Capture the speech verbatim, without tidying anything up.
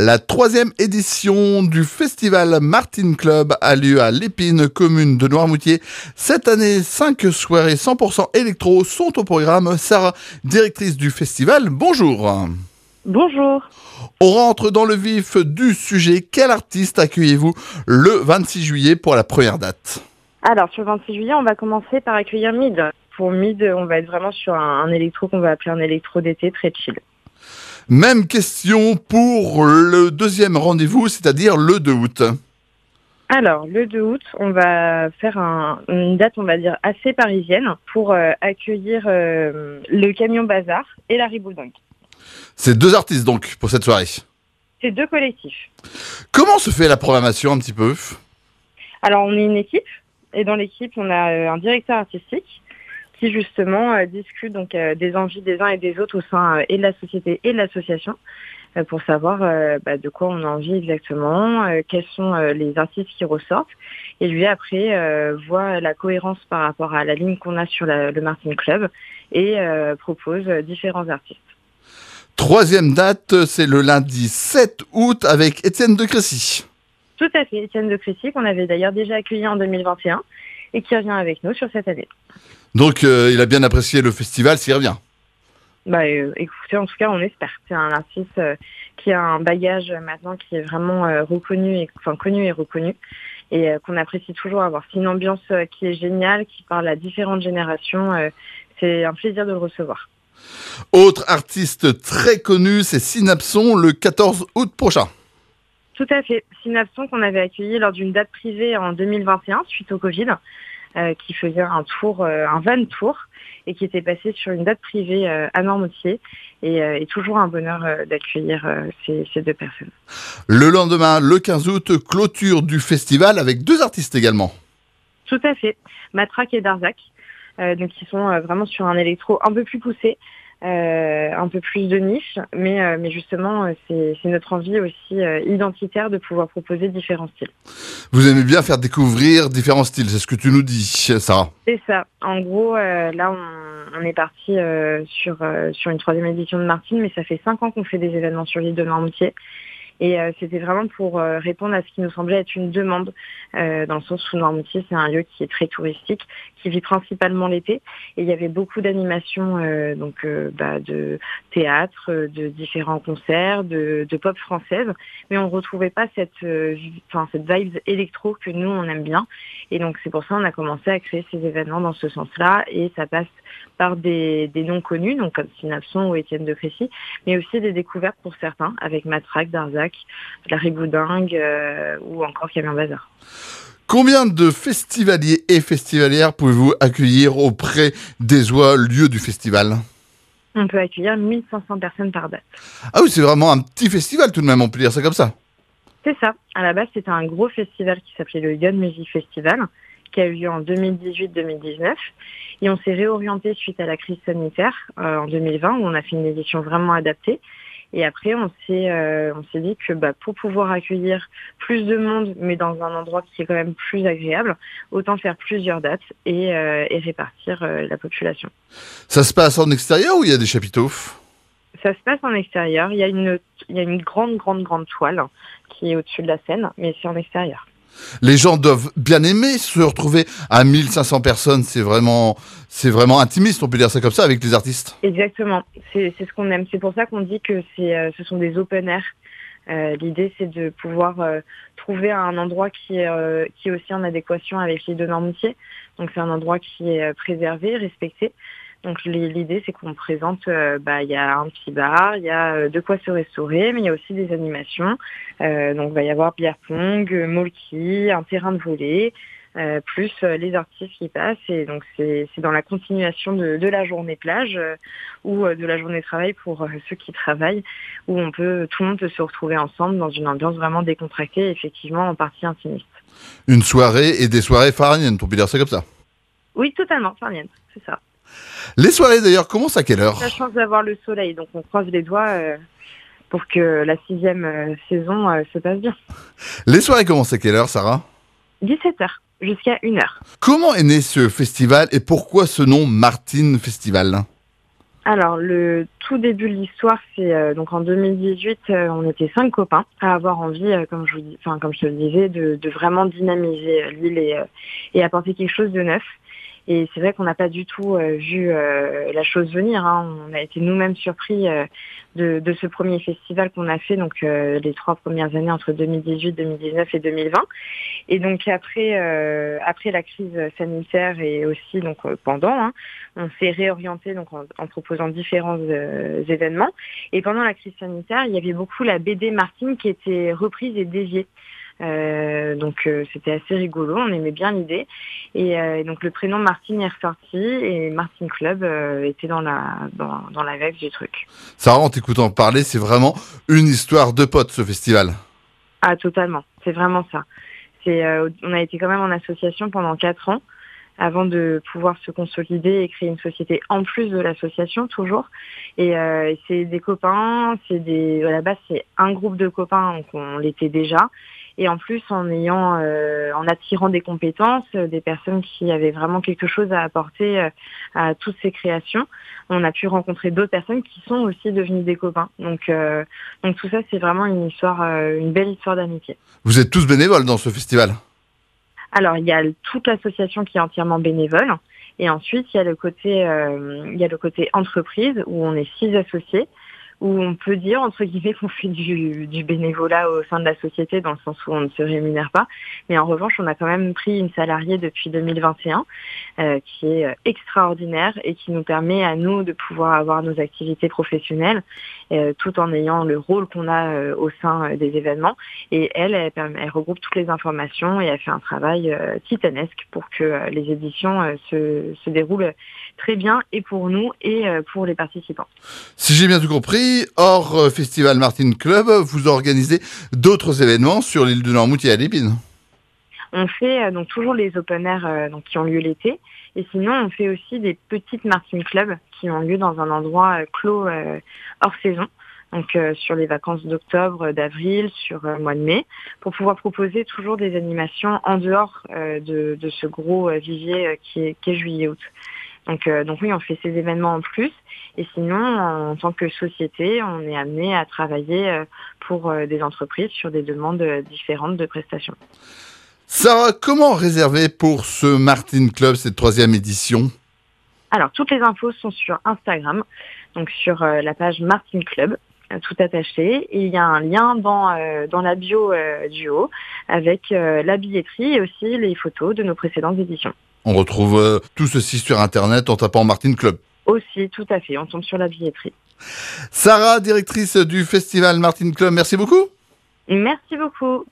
La troisième édition du festival Martin Club a lieu à l'Épine, commune de Noirmoutier. Cette année, cinq soirées cent pour cent électro sont au programme. Sarah, directrice du festival, bonjour. Bonjour. On rentre dans le vif du sujet. Quel artiste accueillez-vous le vingt-six juillet pour la première date ? Alors, sur le vingt-six juillet, on va commencer par accueillir Mid. Pour Mid, on va être vraiment sur un, un électro qu'on va appeler un électro d'été très chill. Même question pour le deuxième rendez-vous, c'est-à-dire le deux août. Alors, le deux août, on va faire un, une date, on va dire, assez parisienne pour euh, accueillir euh, le Camion Bazar et la Riboudingue. C'est deux artistes donc pour cette soirée. C'est deux collectifs. Comment se fait la programmation un petit peu ? Alors, on est une équipe et dans l'équipe, on a euh, un directeur artistique qui justement euh, discute donc euh, des envies des uns et des autres au sein euh, et de la société et de l'association euh, pour savoir euh, bah, de quoi on a envie exactement, euh, quels sont euh, les artistes qui ressortent. Et lui après euh, voit la cohérence par rapport à la ligne qu'on a sur la, le Martin Club et euh, propose euh, différents artistes. Troisième date, c'est le lundi sept août avec Étienne de Crécy. Tout à fait, Étienne de Crécy, qu'on avait d'ailleurs déjà accueilli en deux mille vingt et un et qui revient avec nous sur cette année. Donc euh, il a bien apprécié le festival, s'il revient. Bah, euh, écoutez, en tout cas, on espère. C'est un artiste euh, qui a un bagage euh, maintenant qui est vraiment euh, reconnu, et, enfin connu et reconnu, et euh, qu'on apprécie toujours avoir. C'est une ambiance euh, qui est géniale, qui parle à différentes générations. Euh, c'est un plaisir de le recevoir. Autre artiste très connu, c'est Synapson, le quatorze août prochain. Tout à fait. Synapson qu'on avait accueilli lors d'une date privée en deux mille vingt et un, suite au Covid, euh, qui faisait un tour, euh, un van tour, et qui était passé sur une date privée euh, à Noirmoutier. Et, euh, et toujours un bonheur euh, d'accueillir euh, ces, ces deux personnes. Le lendemain, le quinze août, clôture du festival avec deux artistes également. Tout à fait. Matraque et Darzac, euh, donc qui sont euh, vraiment sur un électro un peu plus poussé. Euh, un peu plus de niche, mais, euh, mais justement, euh, c'est, c'est notre envie aussi euh, identitaire de pouvoir proposer différents styles. Vous aimez bien faire découvrir différents styles, c'est ce que tu nous dis, Sarah. C'est ça. En gros, euh, là, on, on est parti euh, sur, euh, sur une troisième édition de Martin, mais ça fait cinq ans qu'on fait des événements sur l'île de Noirmoutier. Et euh, c'était vraiment pour euh, répondre à ce qui nous semblait être une demande, euh, dans le sens où Noirmoutier, c'est un lieu qui est très touristique, qui vit principalement l'été. Et il y avait beaucoup d'animations, euh, donc euh, bah, de théâtre, de différents concerts, de, de pop française. Mais on ne retrouvait pas cette, euh, enfin, cette vibe électro que nous, on aime bien. Et donc c'est pour ça qu'on a commencé à créer ces événements dans ce sens-là. Et ça passe par des, des noms connus, donc comme Synapson ou Étienne de Crécy, mais aussi des découvertes pour certains, avec Matraque, Darzac, la Riboudingue euh, ou encore Camion Bazar. Combien de festivaliers et festivalières pouvez-vous accueillir auprès des oies lieux du festival ? On peut accueillir mille cinq cents personnes par date. Ah oui, c'est vraiment un petit festival tout de même, on peut dire ça comme ça. C'est ça. À la base, c'était un gros festival qui s'appelait le Young Music Festival, qui a eu lieu en deux mille dix-huit deux mille dix-neuf. Et on s'est réorienté suite à la crise sanitaire euh, en deux mille vingt, où on a fait une édition vraiment adaptée. Et après, on s'est, euh, on s'est dit que bah, pour pouvoir accueillir plus de monde, mais dans un endroit qui est quand même plus agréable, autant faire plusieurs dates et, euh, et répartir euh, la population. Ça se passe en extérieur ou il y a des chapiteaux ? Ça se passe en extérieur. Il y a une, il y a une grande, grande, grande toile qui est au-dessus de la scène, mais c'est en extérieur. Les gens doivent bien aimer se retrouver à mille cinq cents personnes. C'est vraiment, c'est vraiment intimiste, on peut dire ça comme ça, avec les artistes. Exactement. C'est, c'est ce qu'on aime. C'est pour ça qu'on dit que c'est, euh, ce sont des open air. Euh, l'idée, c'est de pouvoir euh, trouver un endroit qui est, euh, qui est aussi en adéquation avec l'île de Noirmoutier. Donc, c'est un endroit qui est euh, préservé, respecté. Donc l'idée, c'est qu'on présente, euh, bah, il y a un petit bar, il y a euh, de quoi se restaurer, mais il y a aussi des animations. Euh, donc il va y avoir bière pong, molki, un terrain de volley, euh, plus euh, les artistes qui passent. Et donc c'est, c'est dans la continuation de, de la journée plage euh, ou euh, de la journée travail pour euh, ceux qui travaillent, où on peut, tout le monde peut se retrouver ensemble dans une ambiance vraiment décontractée, effectivement en partie intimiste. Une soirée et des soirées farniennes, on peut dire ça comme ça. Oui, totalement, farnienne, c'est ça. Les soirées d'ailleurs commencent à quelle heure ? On a la chance d'avoir le soleil, donc on croise les doigts euh, pour que la sixième euh, saison euh, se passe bien. Les soirées commencent à quelle heure, Sarah ? dix-sept heures jusqu'à une heure. Comment est né ce festival et pourquoi ce nom Martin Festival ? Alors, le tout début de l'histoire, c'est euh, donc en deux mille dix-huit, euh, on était cinq copains à avoir envie, euh, comme je vous dis, enfin comme je te le disais, de, de vraiment dynamiser euh, l'île et, euh, et apporter quelque chose de neuf. Et c'est vrai qu'on n'a pas du tout euh, vu euh, la chose venir, hein. On a été nous-mêmes surpris euh, de, de ce premier festival qu'on a fait, donc euh, les trois premières années entre deux mille dix-huit, deux mille dix-neuf et deux mille vingt. Et donc après, euh, après la crise sanitaire et aussi donc euh, pendant, hein, on s'est réorienté donc en, en proposant différents euh, événements. Et pendant la crise sanitaire, il y avait beaucoup la B D Martine qui était reprise et déviée. Euh, donc euh, c'était assez rigolo, on aimait bien l'idée. Et euh, donc le prénom Martine est ressorti et Martine Club euh, était dans la dans, dans la vague du truc. Sarah, en t'écoutant parler, c'est vraiment une histoire de potes, ce festival. Ah totalement, c'est vraiment ça. C'est, euh, on a été quand même en association pendant quatre ans avant de pouvoir se consolider et créer une société en plus de l'association toujours. Et euh, c'est des copains, c'est des, à la base c'est un groupe de copains, donc on l'était déjà. Et en plus, en ayant, euh, en attirant des compétences, euh, des personnes qui avaient vraiment quelque chose à apporter euh, à toutes ces créations, on a pu rencontrer d'autres personnes qui sont aussi devenues des copains. Donc, euh, donc tout ça, c'est vraiment une histoire, euh, une belle histoire d'amitié. Vous êtes tous bénévoles dans ce festival? Alors, il y a toute l'association qui est entièrement bénévole, et ensuite il y a le côté, euh, il y a le côté entreprise où on est six associés, où on peut dire, entre guillemets, qu'on fait du, du bénévolat au sein de la société, dans le sens où on ne se rémunère pas. Mais en revanche, on a quand même pris une salariée depuis deux mille vingt et un, euh, qui est extraordinaire et qui nous permet à nous de pouvoir avoir nos activités professionnelles, euh, tout en ayant le rôle qu'on a euh, au sein euh, des événements. Et elle, elle, elle regroupe toutes les informations et elle fait un travail euh, titanesque pour que euh, les éditions euh, se, se déroulent très bien, et pour nous et euh, pour les participants. Si j'ai bien tout compris, hors euh, Festival Martine Club, vous organisez d'autres événements sur l'île de Noirmoutier et à Lépine. On fait euh, donc toujours les open air euh, donc, qui ont lieu l'été, et sinon on fait aussi des petites Martine Club qui ont lieu dans un endroit euh, clos euh, hors saison, donc euh, sur les vacances d'octobre, d'avril, sur le euh, mois de mai, pour pouvoir proposer toujours des animations en dehors euh, de, de ce gros euh, vivier euh, qui est, qui est juillet-août. Donc, euh, donc oui, on fait ces événements en plus. Et sinon, en tant que société, on est amené à travailler euh, pour euh, des entreprises sur des demandes euh, différentes de prestations. Sarah, comment réserver pour ce Martine Club, cette troisième édition? Alors, toutes les infos sont sur Instagram, donc sur euh, la page Martine Club, euh, tout attaché. Et il y a un lien dans, euh, dans la bio euh, du haut avec euh, la billetterie et aussi les photos de nos précédentes éditions. On retrouve euh, tout ceci sur Internet en tapant Martine Club. Aussi, tout à fait, on tombe sur la billetterie. Sarah, directrice du festival Martine Club, merci beaucoup. Merci beaucoup.